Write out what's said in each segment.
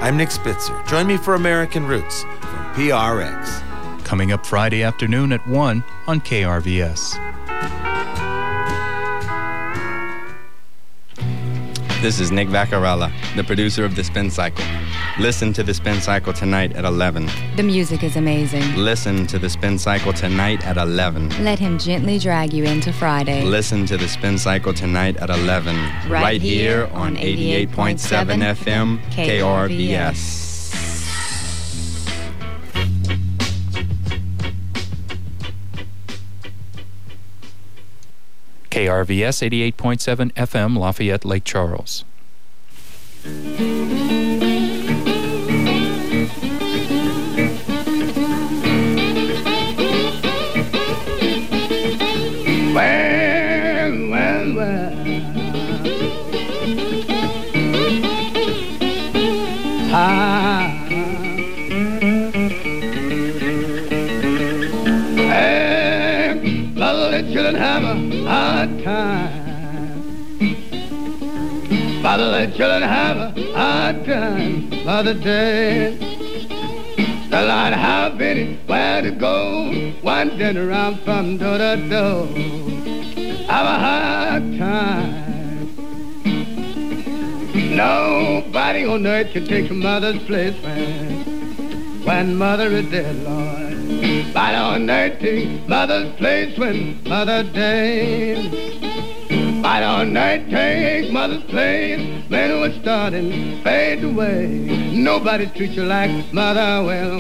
I'm Nick Spitzer. Join me for American Roots from PRX. Coming up Friday afternoon at 1 on KRVS. This is Nick Vaccarella, the producer of The Spin Cycle. Listen to The Spin Cycle tonight at 11. The music is amazing. Listen to The Spin Cycle tonight at 11. Let him gently drag you into Friday. Listen to The Spin Cycle tonight at 11. Right here on 88.7 FM KRVS. KRVS 88.7 FM, Lafayette, Lake Charles. Children have a hard time. Father, let children have a hard time. Mother dead. The Lord have anywhere to go. Wandering around from door to door. Have a hard time. Nobody on earth can take a mother's place when mother is dead, Lord. Nobody on earth take mother's place when mother dead. Nobody on earth take mother's place when it was starting fade away. Nobody treats you like mother well.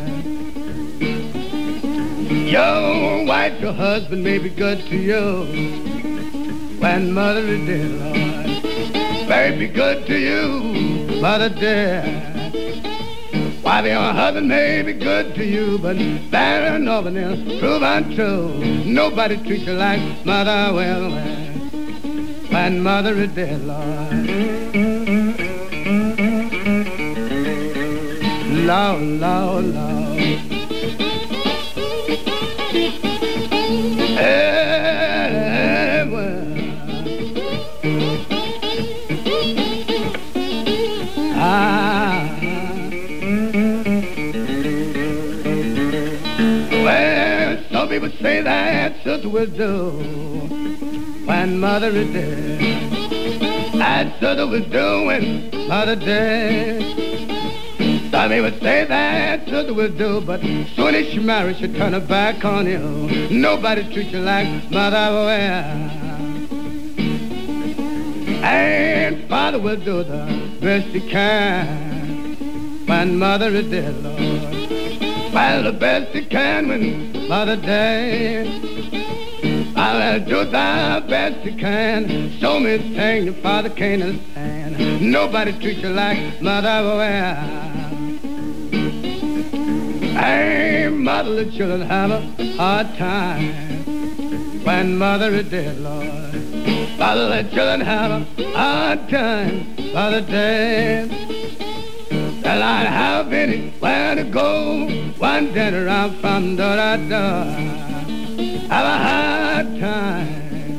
Your wife, your husband may be good to you when mother is dead, Lord. May be good to you, mother dead. While your husband may be good to you, but better than nothing else, prove untrue. Nobody treats you like mother well, when mother is dead, Lord. Lord, Lord, Lord. Hey, well. Some people say that sister will do when mother is dead. That sister will do when mother dead. Some people say that sister will do, but soon as she marries, she'll turn her back on you. Nobody treats you like mother will. And father will do the best he can when mother is dead, Lord. Well, the best he can when mother dead. I'll do the best he can. Show me things your father can't understand. Nobody treats you like mother will. Hey, mother, the children have a hard time when mother is dead, Lord. Mother, the children have a hard time, mother dead. Well, I'd have anywhere to go, wandering around from door to door. Have a hard time.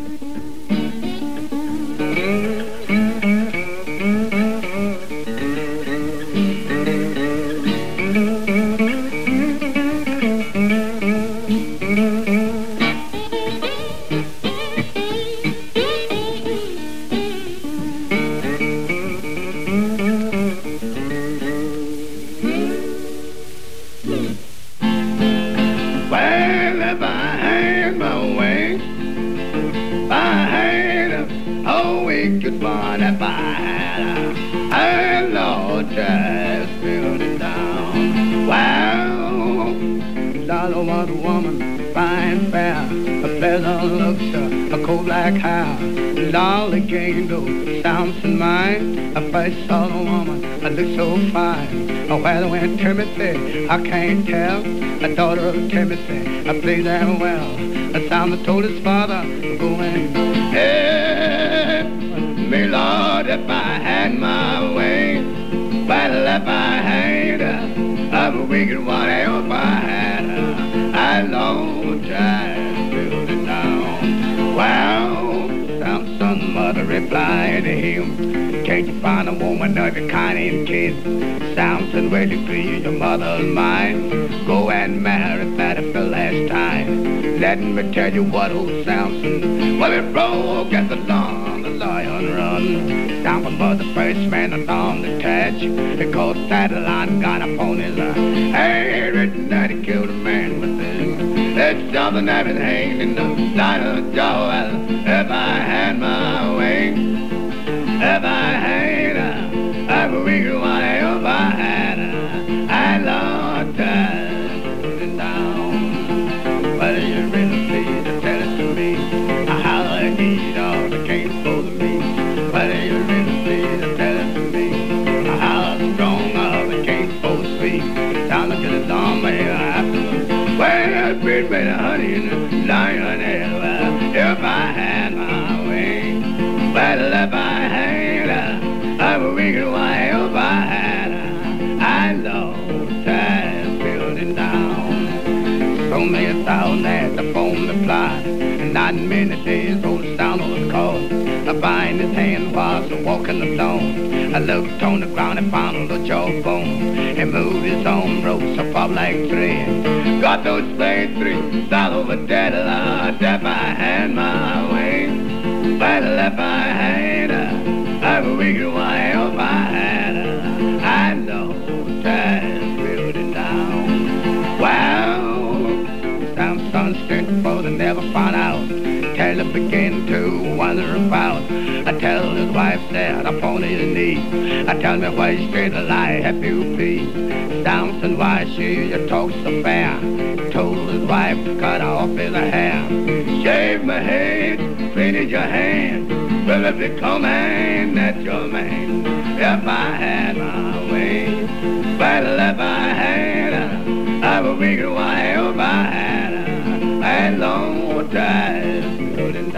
Good one if I had Lord, just build it down. Well, Lolo was a woman, fine, fair, a pleasant looks, a cold black hair. Lolly gained those sounds in mind. I first saw the woman, I looked so fine. Where went Timothy, I can't tell. A daughter of Timothy, I played that well. A Samuel told his father, go in. Hey, me Lord, if I had my way, well, if I had a wicked one, if I had I Lord, just build it down. Well, Samson's mother replied to him, can't you find a woman of your kind and kin? Samson, will you please your mother's mind? Go and marry Patty for the last time. Let me tell you what old Samson, well, it broke at the dawn, the lion run. Samson was the first man on the catch, because that lion got upon his head, written that he killed a man with it. It's something that been hanging in the light of the jaw. If I had my way, if I had I would be the one if I had I Lord died down. But you really please to tell it to me how I need all the cane for me. But you really please to tell it to me how strong all the cane for sweet. Down to the dawn here afterwards. Well, I breed me the honey and the lion if I had my way. Well, if I had I would be the one if I had I love time building down. So many thousand at the phone reply, and not many days old sound was called. I find his hand was walking alone. I looked on the ground and found the jawbone, and moved his own ropes up like thread. Got those blades through, thought over dead, Lord, if I had my way. But if I had I would be the one if I had I know time building down. Wow, Samson stood for the never found out. Till he began to wonder about. I tell his wife that upon his knee. I tell me why straight a lie have you be. Samson, why she you talk so fair? Told his wife to cut off his hair. Shave my head, finish your hand. Will it become man that your man? If I had my way. Well, if I had I would be the one if I had a long time building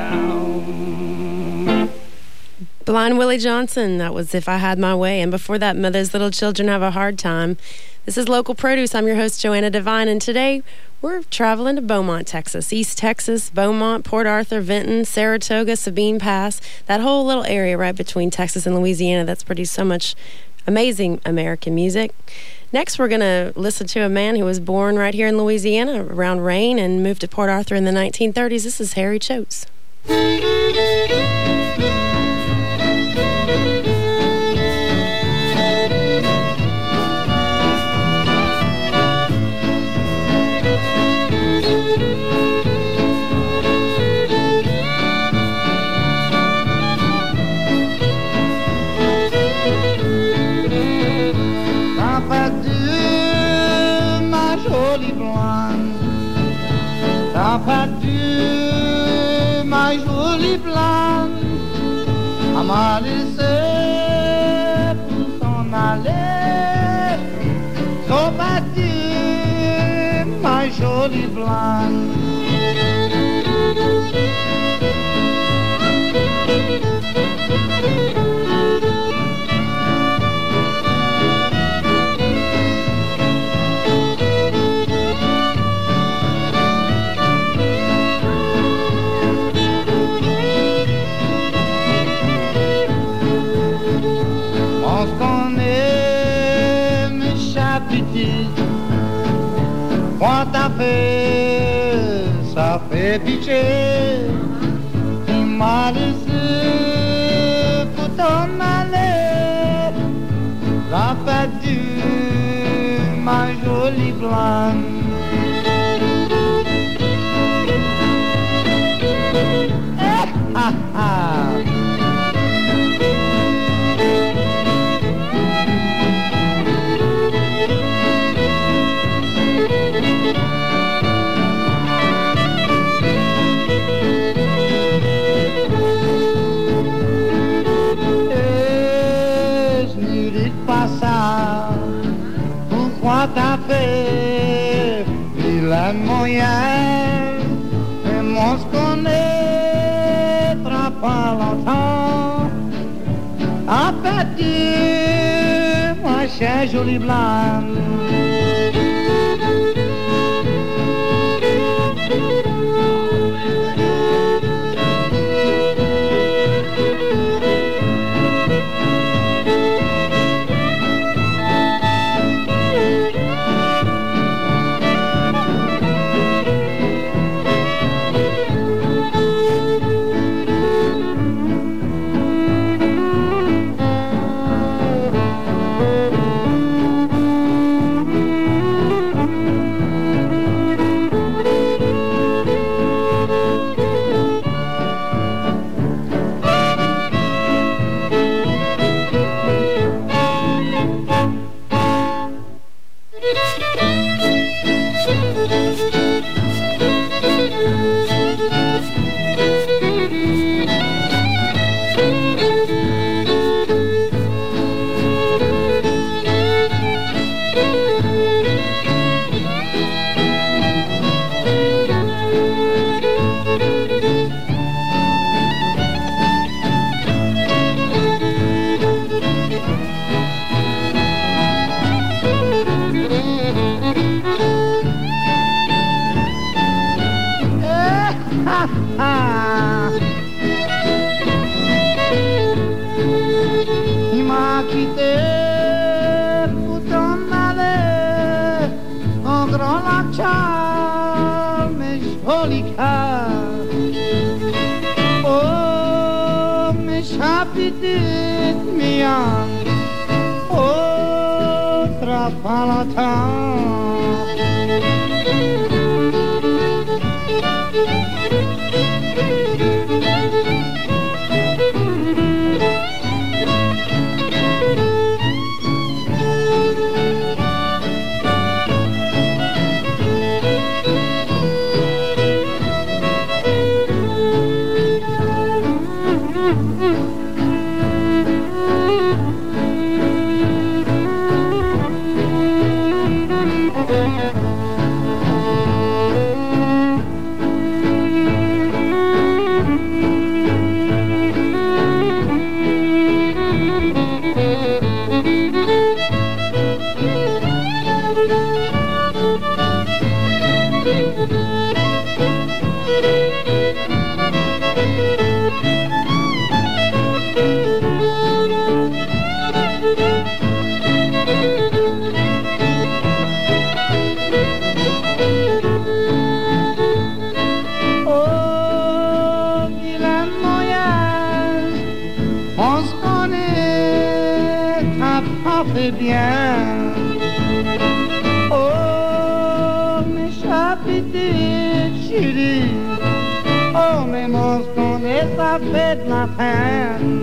down. Blind Willie Johnson, that was If I Had My Way. And before that, Mother's Little Children Have a Hard Time. This is Local Produce. I'm your host, Joanna Devine, and today we're traveling to Beaumont, Texas. East Texas, Beaumont, Port Arthur, Vinton, Saratoga, Sabine Pass, that whole little area right between Texas and Louisiana that's produced so much amazing American music. Next, we're going to listen to a man who was born right here in Louisiana around Rayne and moved to Port Arthur in the 1930s. This is Harry Choates. T'as perdu ma jolie blonde, elle m'a laissé pour s'en aller. T'as perdu ma jolie blonde. Quand t'as fait, ça fait pitié. Il m'a laissé pour t'en aller. T'as perdu ma jolie blonde. Ha ha. Pourquoi t'as fait vilain moyen? Et on se connaîtra pas longtemps. A perdu ma chère jolie blonde. Il m'a quitté pour t'en aller en grand lac Charles, mes jolis cœurs. Oh, mes chapitres miens, oh, Trafalatar. Bien. Oh, mes chapitres chéris, oh, mes monstres, ça fait de la peine.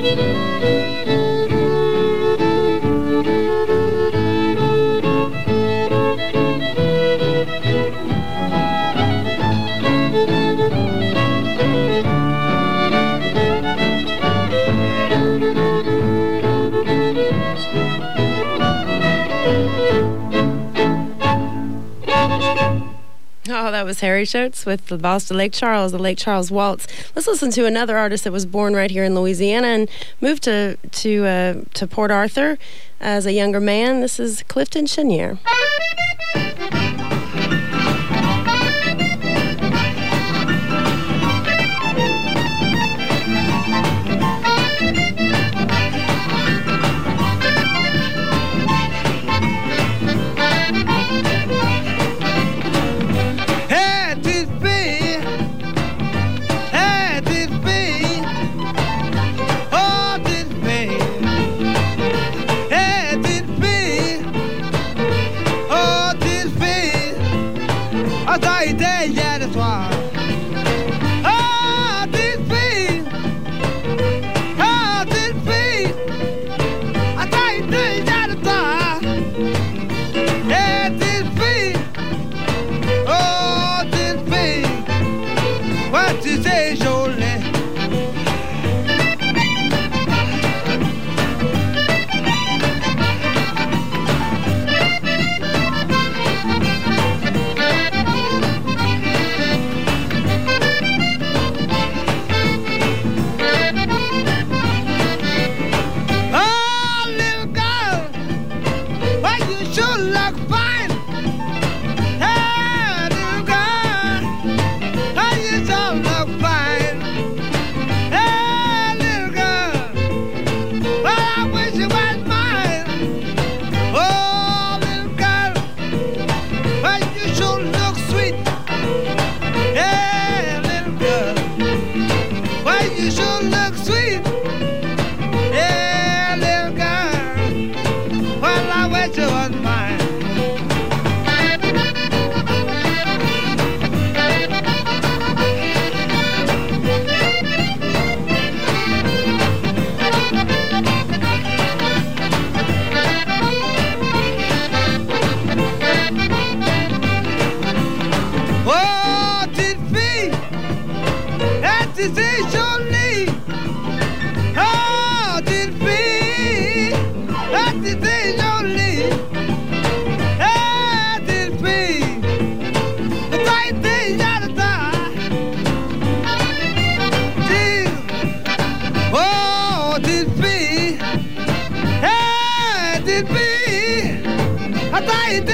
Oh, that was Harry Schultz with the Boston Lake Charles, the Lake Charles Waltz. Let's listen to another artist that was born right here in Louisiana and moved to Port Arthur as a younger man. This is Clifton Chenier.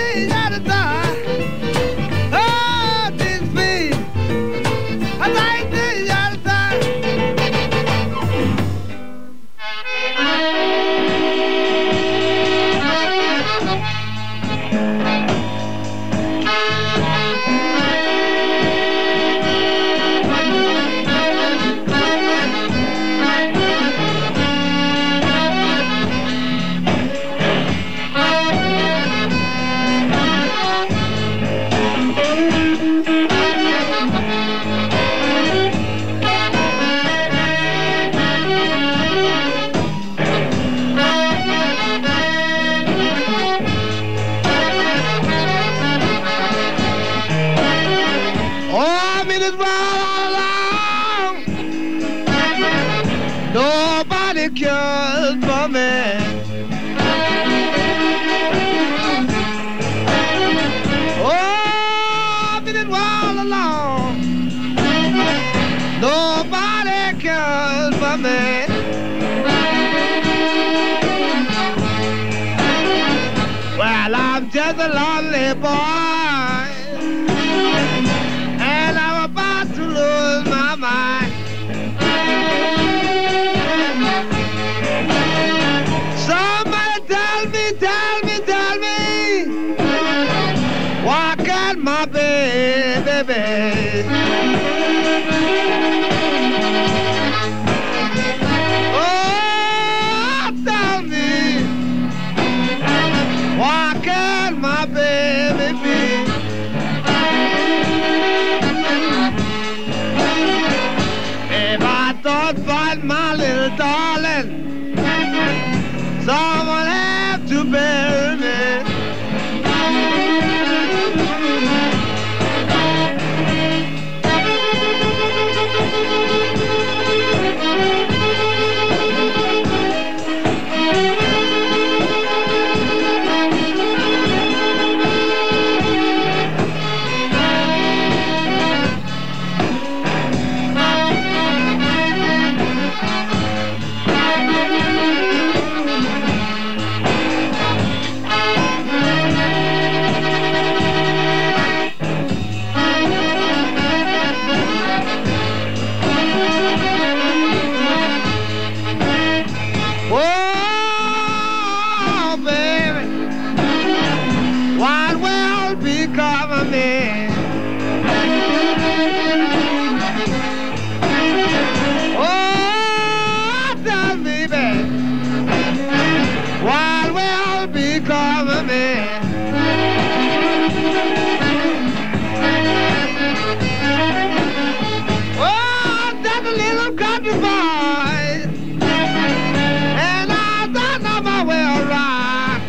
I like cares for me. Oh, I've been all alone. Nobody cares for me. Well, I'm just a lonely boy, and I'm about to lose my mind. Somebody tell me, why can't my baby? Oh, tell me, why can't my baby be? If I don't find my little darling, someone have to bury me. Oh, baby, what will become of me? Oh, tell me, baby, what will become of me? Oh, that's a little country boy, and I don't know my way around.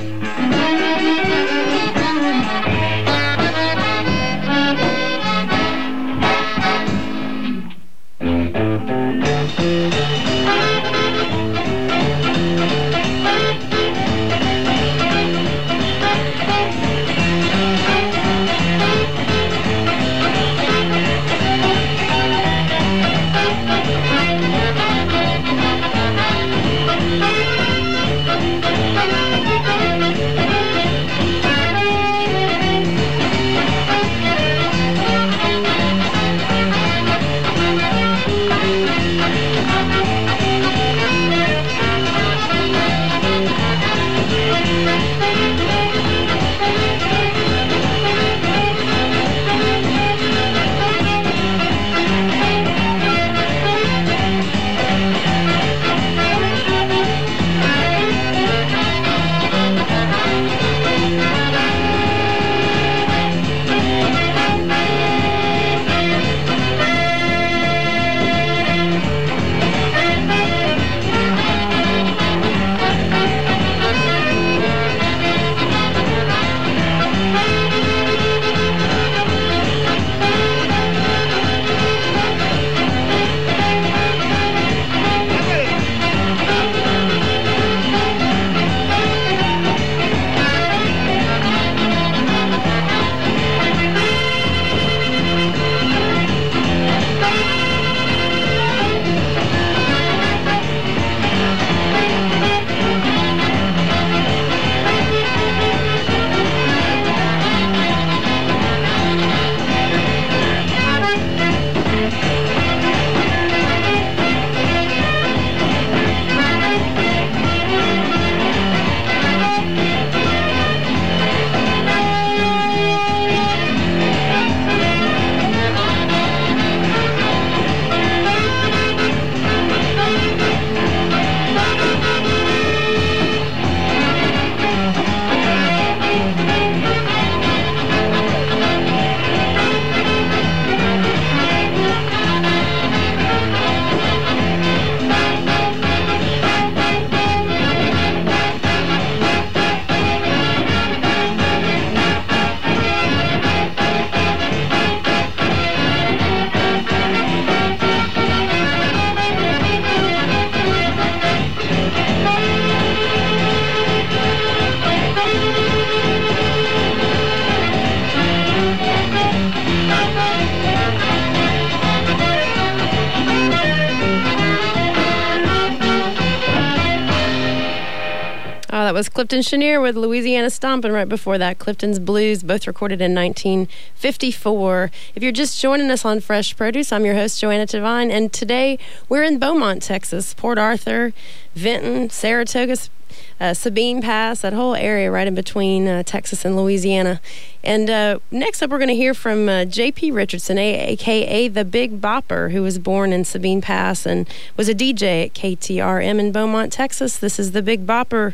was Clifton Chenier with Louisiana Stompin'. Right before that, Clifton's Blues, both recorded in 1954. If you're just joining us on Fresh Produce, I'm your host, Joanna Devine, and today we're in Beaumont, Texas, Port Arthur, Vinton, Saratoga, Sabine Pass, that whole area right in between Texas and Louisiana. And next up, we're going to hear from J.P. Richardson, a.k.a. the Big Bopper, who was born in Sabine Pass and was a DJ at KTRM in Beaumont, Texas. This is the Big Bopper.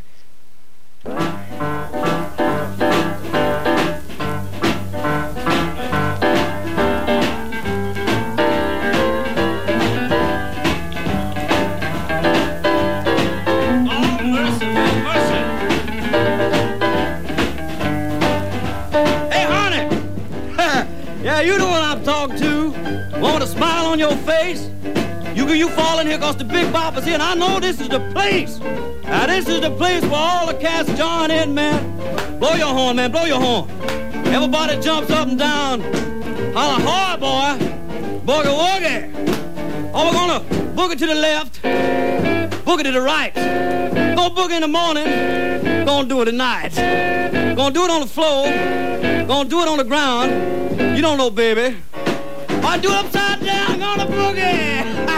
Yeah, you know what I'm talking to. Want a smile on your face? You fall in here because the Big Bopper's here, and I know this is the place. Now, this is the place where all the cats join in, man. Blow your horn, man, blow your horn. Everybody jumps up and down. Holla hard, boy. Boogie woogie. Oh, we're gonna boogie to the left, boogie to the right. Gonna boogie in the morning, gonna do it at night. Gonna do it on the floor, gonna do it on the ground. You don't know, baby. I do it upside down, gonna boogie.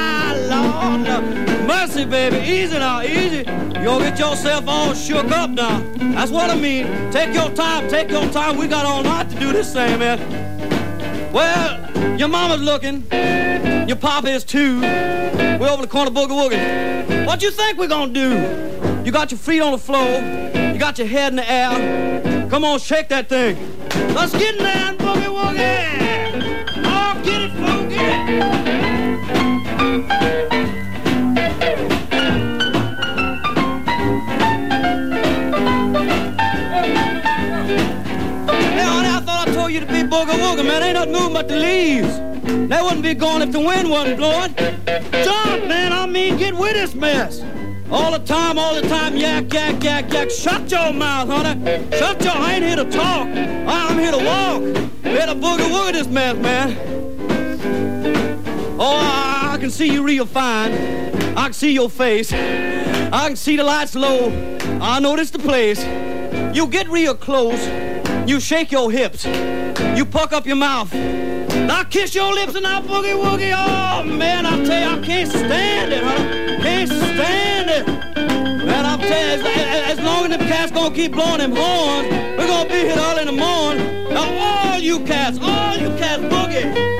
Lord, mercy, baby. Easy now, easy. You don't get yourself all shook up now. That's what I mean. Take your time, take your time. We got all night to do this thing, man. Well, your mama's looking. Your papa is too. We're over the corner boogie woogie. What you think we're gonna do? You got your feet on the floor. You got your head in the air. Come on, shake that thing. Let's get in there and boogie woogie. Oh, get it funky. Hey, honey, I thought I told you to be boogie woogie, man. Ain't nothing moving but the leaves. They wouldn't be gone if the wind wasn't blowing. Jump, man, I mean, get with this mess. All the time, yak, yak, yak, yak. Shut your mouth, honey. Shut your, I ain't here to talk. I'm here to walk. Here to boogie woogie this mess, man. Oh, I can see you real fine. I can see your face. I can see the lights low. I know this the place. You get real close. You shake your hips. You puck up your mouth. Now kiss your lips and I'll boogie woogie. Oh, man, I tell you, I can't stand it, huh? Can't stand it. Man, I'm telling you, as long as them cats gonna keep blowing them horns, we're gonna be here early in the morning. Now, all you cats, boogie.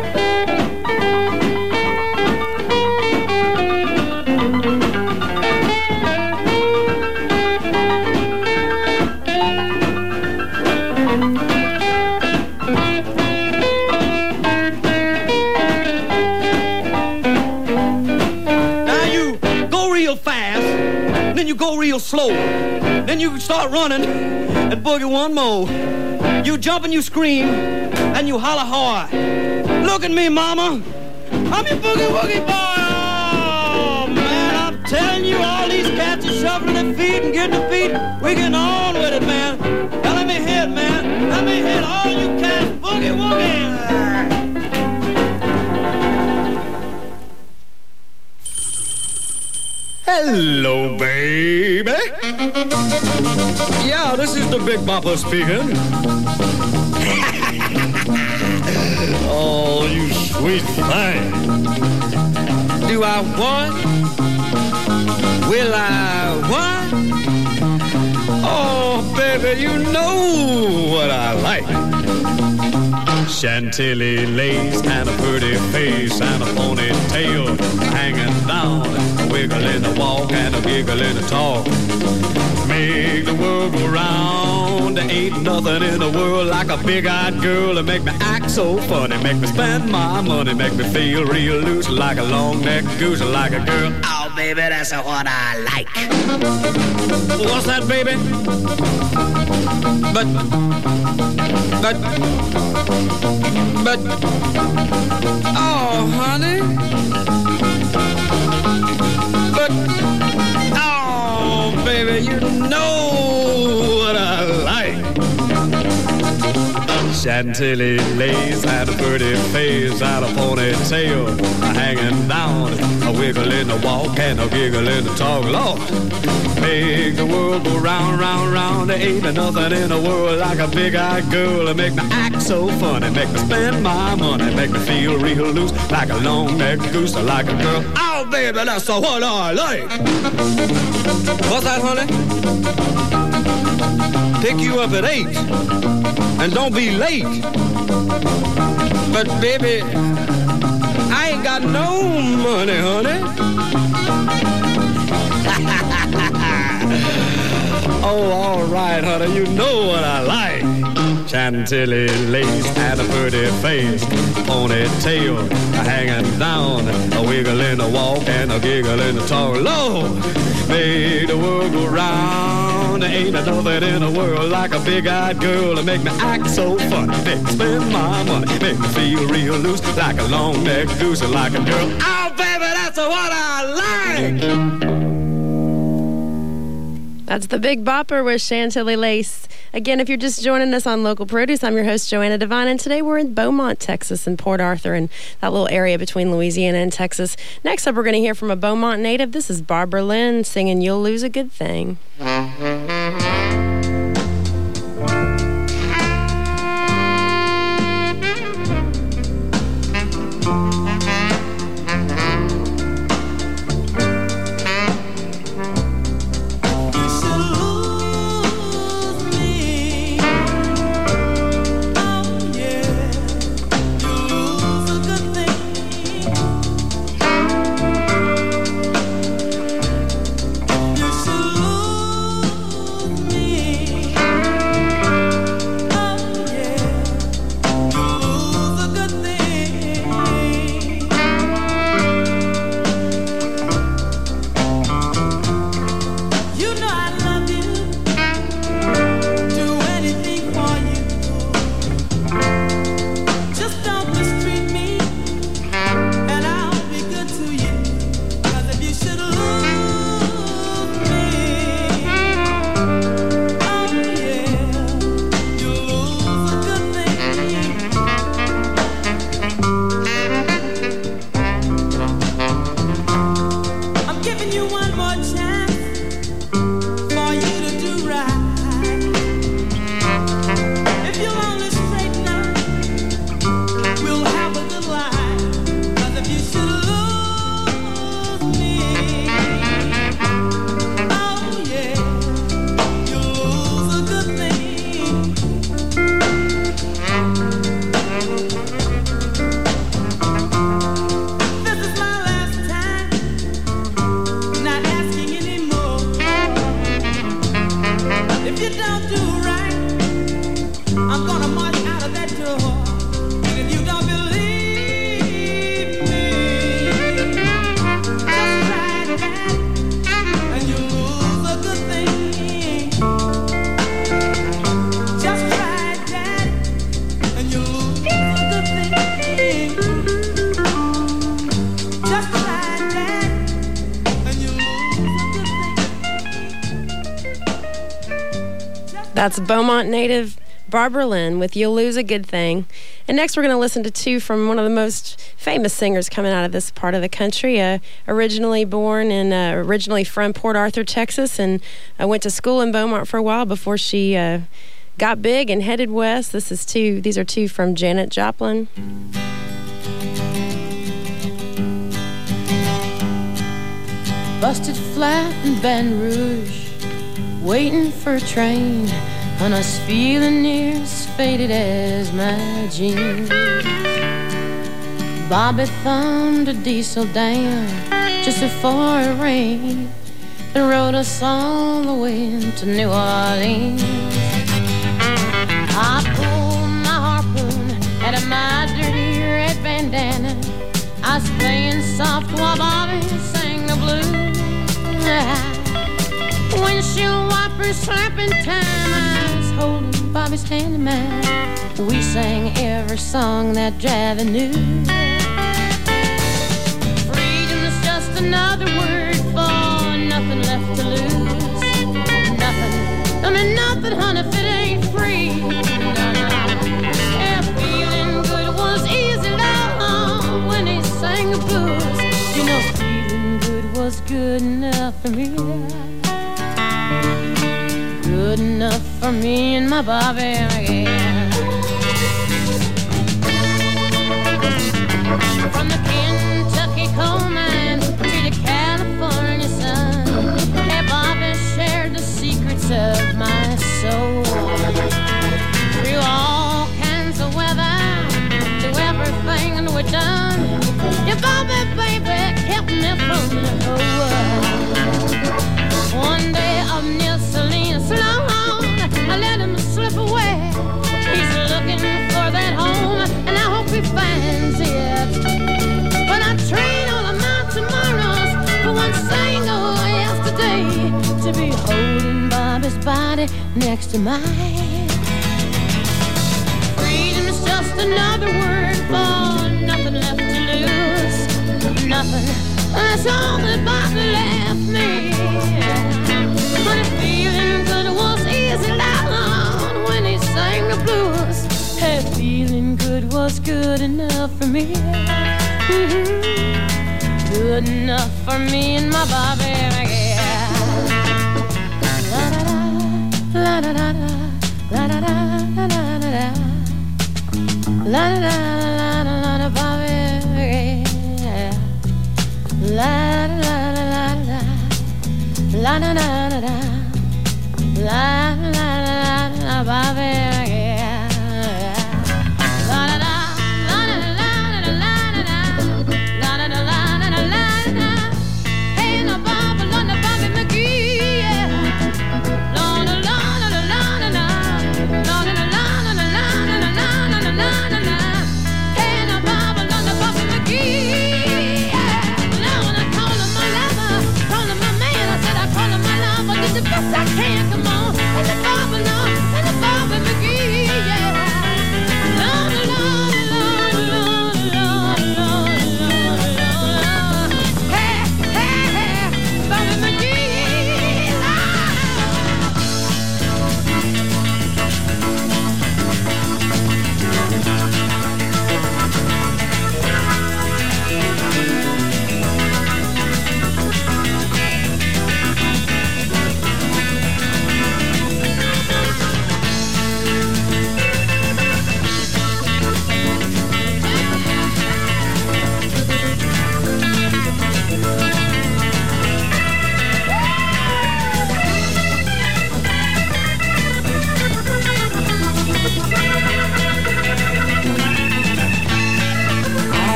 Then you go real slow. Then you start running and boogie one more. You jump and you scream and you holler hard. Look at me, mama. I'm your boogie woogie boy. Oh, man, I'm telling you, all these cats are shuffling their feet and getting their feet. We getting on with it, man. Now let me hit, man. Let me hit all you cats boogie woogie. Hello, baby. Yeah, this is the Big Bopper speaking. Oh, you sweet thing. Do I want? Will I what? Oh, baby, you know what I like. Chantilly lace and a pretty face and a ponytail hanging down, a wiggle in the walk and a giggle in the talk. Make the world go round. There ain't nothing in the world like a big-eyed girl to make me act so funny, make me spend my money, make me feel real loose like a long-necked goose, like a girl. Oh, baby, that's what I like. What's that, baby? But, oh, honey. But, oh, baby, you know what I like. Chantilly lace and a pretty face and a ponytail hanging down, a wiggle in the walk and a giggle in the talk. Lord, make the world go round, round, round. There ain't nothing in the world like a big-eyed girl. Make me act so funny, make me spend my money, make me feel real loose like a long-necked goose, like a girl. Oh, baby, that's what I like. What's that, honey? Pick you up at 8 and don't be late. But baby, I ain't got no money, honey. Oh, all right, honey, you know what I like. Chantilly lace and a pretty face, ponytail hanging down, a wiggle in the walk and a giggle in the talk. Lord, make the world go round. There ain't nothing in the world like a big-eyed girl to make me act so funny, make me spend my money, make me feel real loose like a long-necked goose, like a girl. Oh, baby, that's what I like. That's the Big Bopper with Chantilly Lace. Again, if you're just joining us on Local Produce, I'm your host, Joanna Devine, and today we're in Beaumont, Texas, and Port Arthur, and that little area between Louisiana and Texas. Next up, we're going to hear from a Beaumont native. This is Barbara Lynn singing You'll Lose a Good Thing. That's Beaumont native Barbara Lynn with You'll Lose a Good Thing. And next we're going to listen to two from one of the most famous singers coming out of this part of the country. Originally born and originally from Port Arthur, Texas, and went to school in Beaumont for a while before she got big and headed west. These are two from Janet Joplin. Busted flat in Baton Rouge, waiting for a train, and I was feeling near as faded as my jeans. Bobby thumbed a diesel down just before it rained and rode us all the way to New Orleans. I pulled my harpoon out of my dirty red bandana. I was playing soft while Bobby sang the blues. Windshield wipers slapping time, I was holding Bobby's hand in mine. We sang every song that Javi knew. Freedom is just another word for nothing left to lose. Nothing, I mean nothing, honey, if it ain't free. No, no. Good enough for me and my Bobby, yeah. From the Kentucky coal mine to the California sun, hey, Bobby shared the secrets of my soul. Through all kinds of weather, through everything that we've done, your Bobby, baby, kept me from the whole world. One day up near Selena Sloan, I let him slip away. He's looking for that home, and I hope he finds it. But I trade all of my tomorrows for one single yesterday, to be holding Bobby's body next to mine. Freedom's just another word for nothing left to lose. Nothing, that's all that Bobby left me. But feeling good was easy down when he sang the blues. Hey, feeling good was good enough for me. Good enough for me and my Bobby, yeah. La da da da, la da da da da da da, la da da da da, Bobby, yeah. La da da da da, la da da da da, la da da da, Bobby, yeah. The best I can, come on, and the Bobby Love, and the Bobby McGee, yeah. Lord, Lord, Lord, Lord, Lord, Lord, Lord, Lord. Hey, hey, hey, Bobby McGee,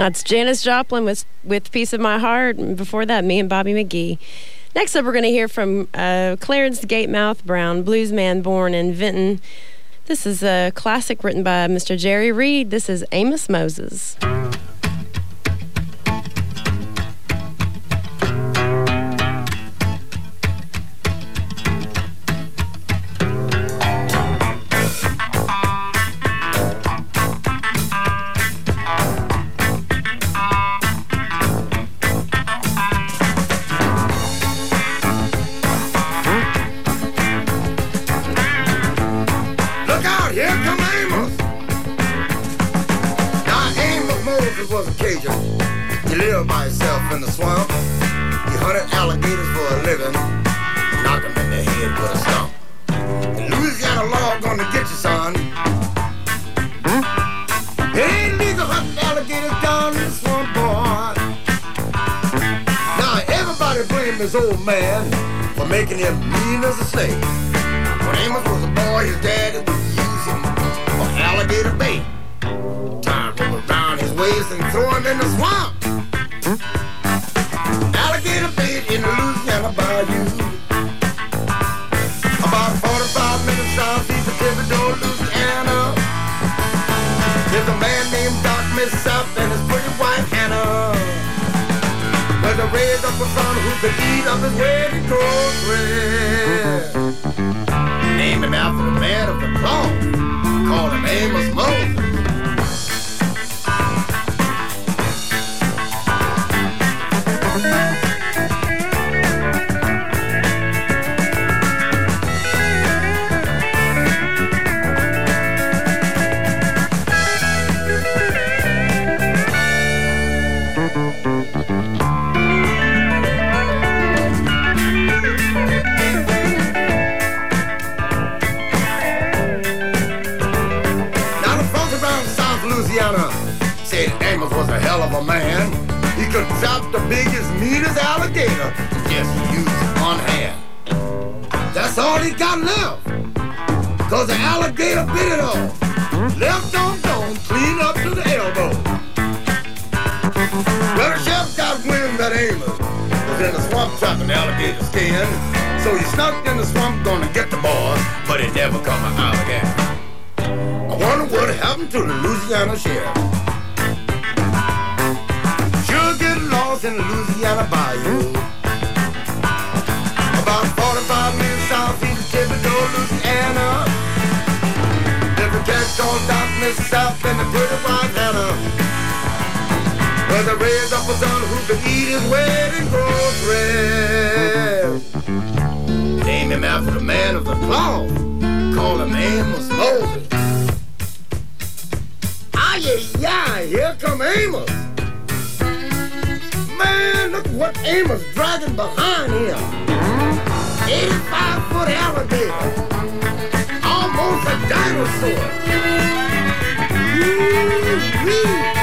That's Janis Joplin with Piece of My Heart. And before that, me and Bobby McGee. Next up, we're going to hear from Clarence Gatemouth Brown, bluesman born in Vinton. This is a classic written by Mr. Jerry Reed. This is Amos Moses. Was a Cajun. He lived by himself in the swamp. He hunted alligators for a living, knocked them in the head with a stump. The Louisiana law gonna get you, son. It ain't legal hunting alligators down in the swamp, boy. Now everybody blamed this old man for making him mean as a snake. When Amos was a boy, his daddy would use him for alligator bait. Time to go around his waist and throw him in the swamp. Alligator bait in the Louisiana bayou. About 45 minutes southeast of Thibodeau, Louisiana. There's a man named Doc Missap and his pretty wife Hannah. Where the raised up a son who could eat up his wedding groceries. Name him after the man of the cloth. Call him Amos Moses. Said Amos was a hell of a man. He could chop the biggest, meanest alligator just use one hand. That's all he got left, cause the alligator bit it off. Left on bone, clean up to the elbow. Well, the sheriff got wind that Amos was in the swamp chopping alligator skin. So he snuck in the swamp gonna get the boys, but he never come out again. I wonder what happened to the Louisiana sheriff. Sure get lost in the Louisiana bayou. About 45 minutes southeast of Thibodeau, Louisiana. There's a cat called Doc Missap and the pretty wife Hannah. Where they raised up a son who could eat his wedding groceries. Name him after the man of the cloth. Call him Amos Moses. Yeah, here come Amos. Man, look what Amos dragging behind him. 85-foot alligator. Almost a dinosaur. Woo-wee.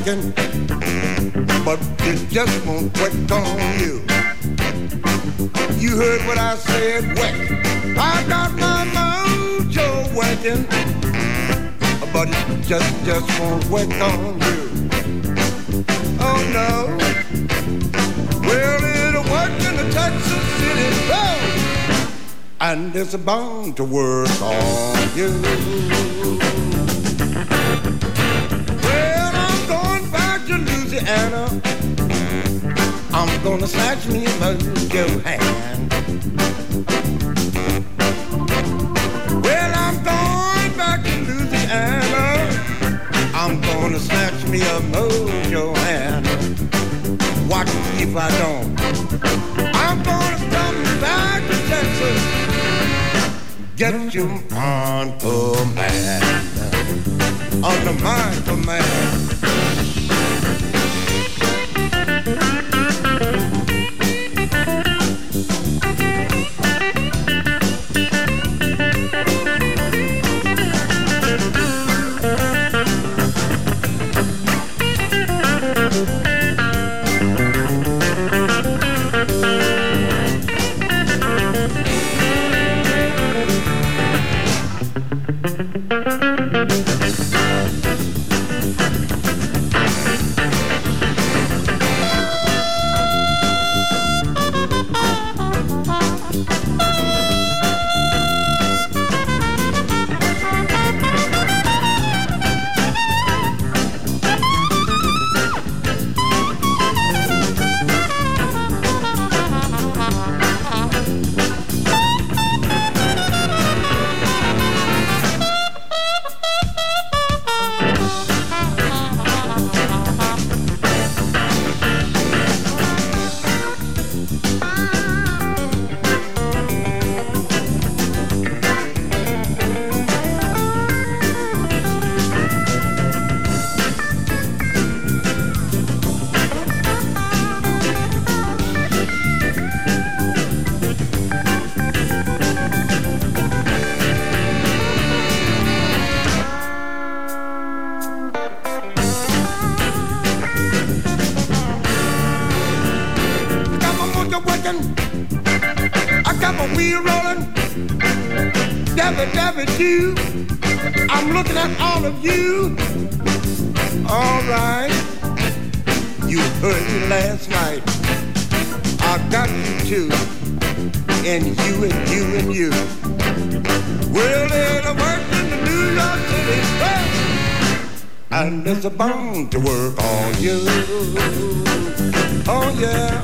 working, but it just won't work on you. You heard what I said, work. I got my mojo working, but it just won't work on you. Oh no. Well, it'll work in the Texas City, oh, and it's bound to work on you. Well, I'm going back to Louisiana. I'm gonna snatch me a mojo hand. Well, I'm going back to Louisiana. I'm gonna snatch me a mojo hand. Watch me if I don't. I'm gonna come back to Texas. Get you on command. Under my command. I'm looking at all of you. All right. You heard me last night. I got you too. And you and you and you. Well, it'll work in the New York City. And it's bound to work on you. Oh, yeah.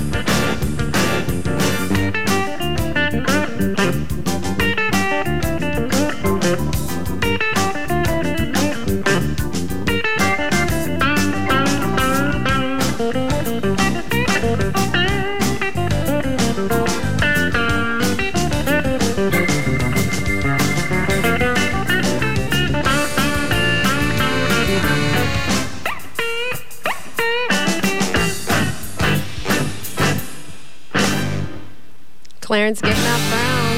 Clarence Gatemouth Brown.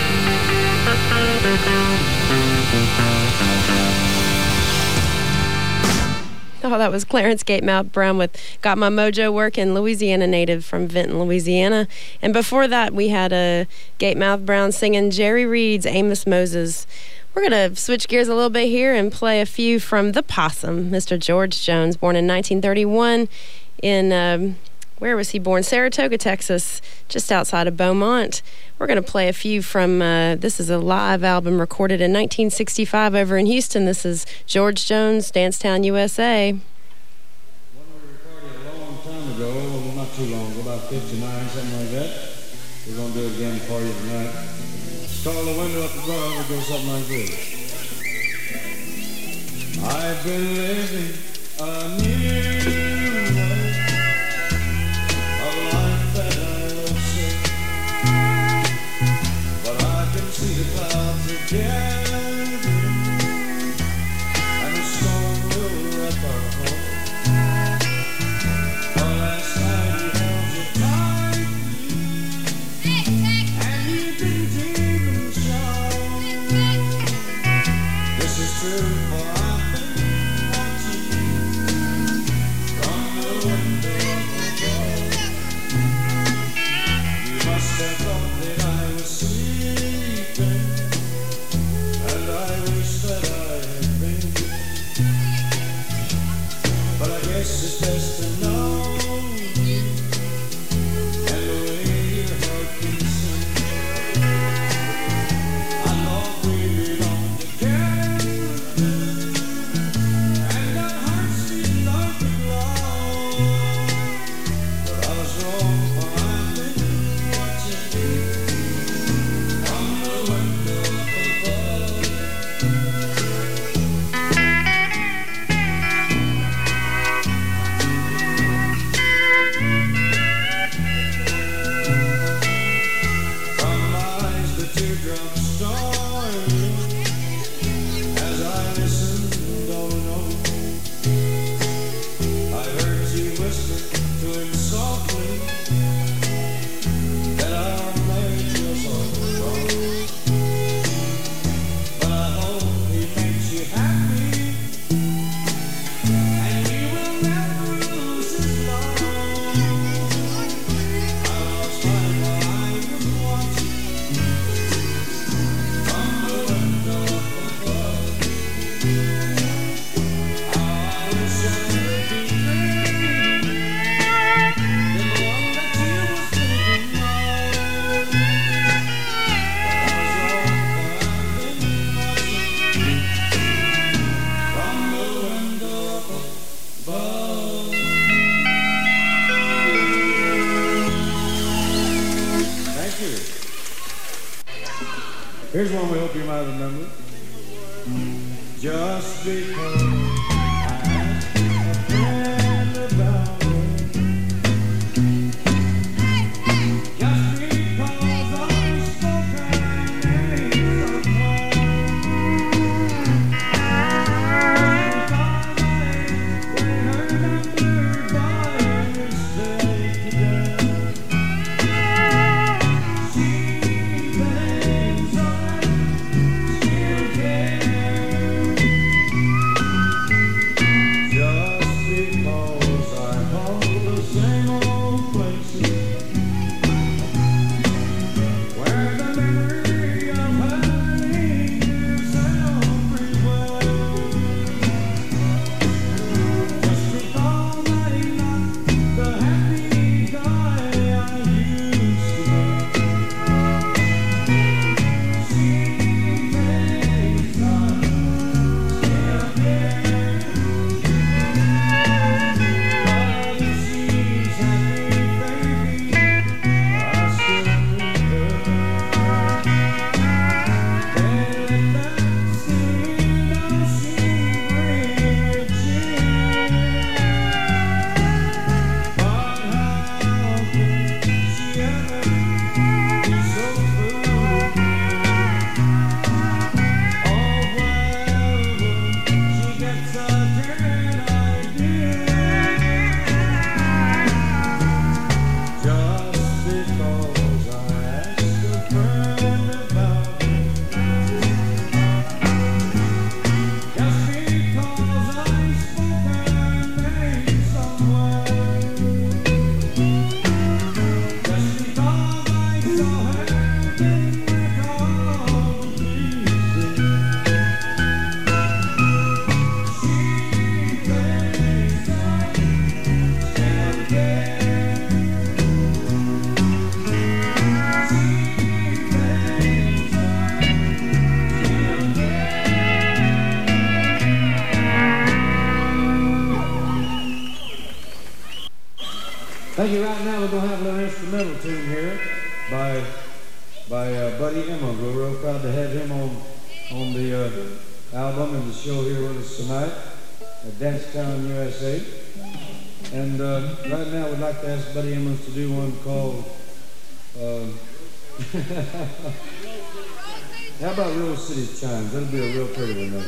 Oh, that was Clarence Gatemouth Brown with Got My Mojo Workin', Louisiana native from Vinton, Louisiana. And before that, we had a Gatemouth Brown singing Jerry Reed's Amos Moses. We're going to switch gears a little bit here and play a few from The Possum, Mr. George Jones, born in 1931 in... where was he born? Saratoga, Texas, just outside of Beaumont. We're going to play a few from, this is a live album recorded in 1965 over in Houston. This is George Jones, Dancetown, USA. One we recorded a long time ago, well, not too long, about 59, something like that. We're going to do it again for you tonight. It's called The Window Up Above. It goes something like this. I've been living a new life. See the clouds again, and the storm will wrap our home. But last night you held you tight, and you didn't even show. This is true, for I've been watching Here's one we hope you might remember. Just because I asked a friend about it. Just because I spoke her name somewhere. Because I heard her mistake today. Thank you. Right now we're going to have a little instrumental tune here by Buddy Emmons. We're real proud to have him on the album and the show here with us tonight at Dancetown, USA. And right now we'd like to ask Buddy Emmons to do one called how about Rose City Chimes? That'll be a real pretty one.